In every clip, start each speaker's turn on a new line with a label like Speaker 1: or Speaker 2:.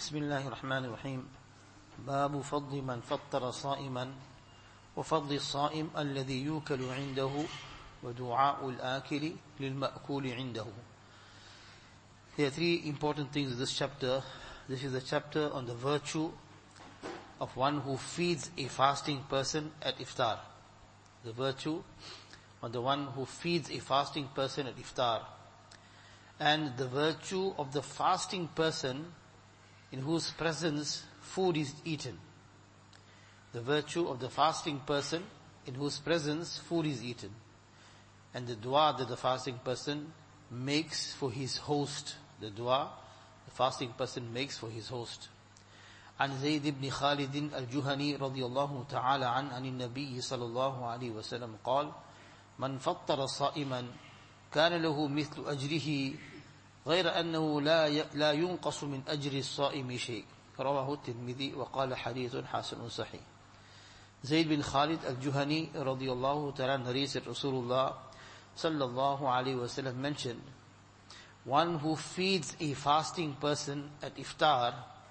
Speaker 1: بسم الله الرحمن الرحيم باب فضل من فطر صائما وفضل الصائم الذي يوكل عنده ودعاء الآكل للمأكول عنده. There are three important things in this chapter. This is a chapter on the virtue of one who feeds a fasting person at iftar. The virtue on the one who feeds a fasting person at iftar. And the virtue of the fasting person in whose presence food is eaten. The virtue of the fasting person in whose presence food is eaten. And the dua that the fasting person makes for his host. The dua the fasting person makes for his host. عن زيد بن خالد الجهني رضي الله تعالى عن النبي صلى الله عليه وسلم قال من فطر صائما كان له مثل أجره غير أنه لا ينقص من أجر الصائم شيء. رواه الترمذي وقال حديث حسن صحيح. Zayd bin Khalid al-Juhani radiyallahu ta'ala narrates that Rasulullah sallallahu alayhi wa sallam mentioned, one who feeds a fasting person at iftar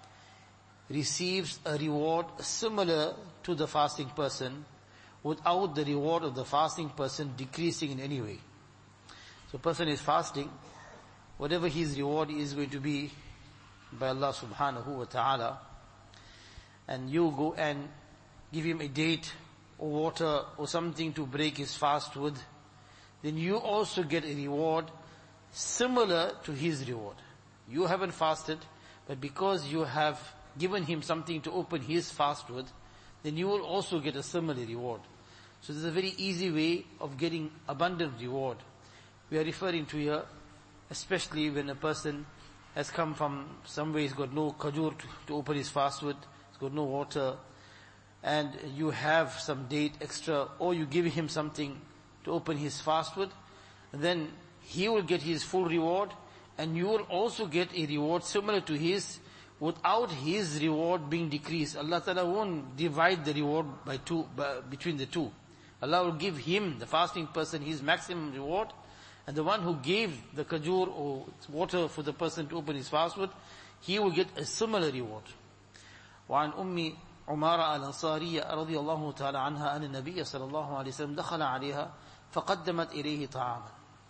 Speaker 1: receives a reward similar to the fasting person without the reward of the fasting person decreasing in any way. So a person is fasting, whatever his reward is going to be by Allah subhanahu wa ta'ala, and you go and give him a date or water or something to break his fast with, then you also get a reward similar to his reward. You haven't fasted, but because you have given him something to open his fast with, then you will also get a similar reward. So this is a very easy way of getting abundant reward. We are referring to here, especially when a person has come from somewhere, he's got no kajur to open his fast with, he's got no water, and you have some date extra, or you give him something to open his fast with, then he will get his full reward, and you will also get a reward similar to his, without his reward being decreased. Allah Ta'ala won't divide the reward between the two. Allah will give him, the fasting person, his maximum reward, and the one who gave the kajur or water for the person to open his fast with, he will get a similar reward. وعن أم عمارة الأنصارية رضي الله تعالى عنها أن النبي صلى الله عليه وسلم دخل عليها فقدمت إليه طعاما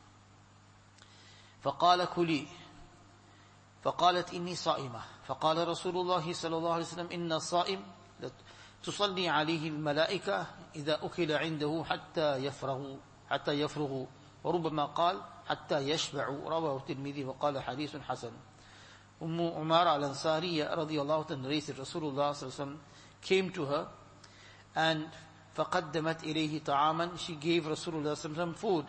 Speaker 1: فقال كلي فقالت إني صائمة فقال رسول الله صلى الله عليه وسلم إن الصائم تصلي عليه الملائكة إذا أكل عنده حتى يفرغ وربما قال حتى يشبع. رواه الترمذي وقال حديث حسن. Umar al-Ansariya radiyallahu ta'ala narrates that Rasulullah sallallahu alaihi wasallam came to her and فقدمت إليه طعاما, she gave Rasulullah sallallahu alaihi wasallam food.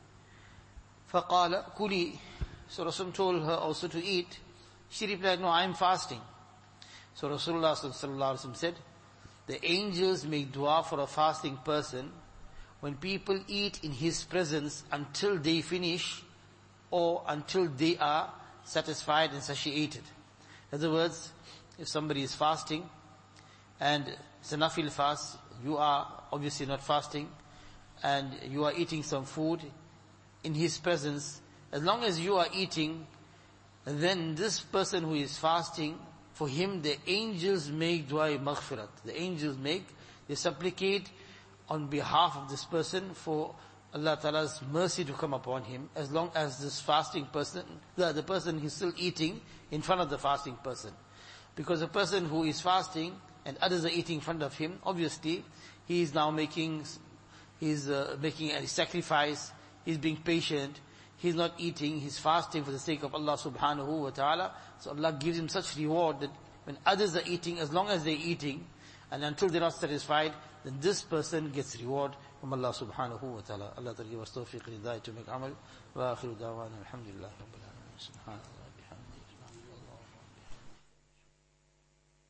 Speaker 1: فقال كلي, so Rasul told her also to eat. She replied, no, I am fasting. So Rasulullah sallallahu alaihi wasallam said, the angels make dua for a fasting person when people eat in his presence until they finish or until they are satisfied and satiated. In other words, if somebody is fasting and it's a nafil fast, you are obviously not fasting, and you are eating some food in his presence, as long as you are eating, then this person who is fasting, for him the angels make dua maghfirat. The angels they supplicate on behalf of this person for Allah Ta'ala's mercy to come upon him, as long as this fasting person, the person is still eating in front of the fasting person. Because a person who is fasting and others are eating in front of him, obviously he is now making a sacrifice, he's being patient, he's not eating, he's fasting for the sake of Allah subhanahu wa ta'ala. So Allah gives him such reward that when others are eating, as long as they're eating, and until they're not satisfied, then this person gets reward from Allah subhanahu wa ta'ala. Allah Ta'ala give us tawfiq and hidayah to make amal. Wa akhiru da'wana alhamdulillah rabbil alamin. Subhanallah.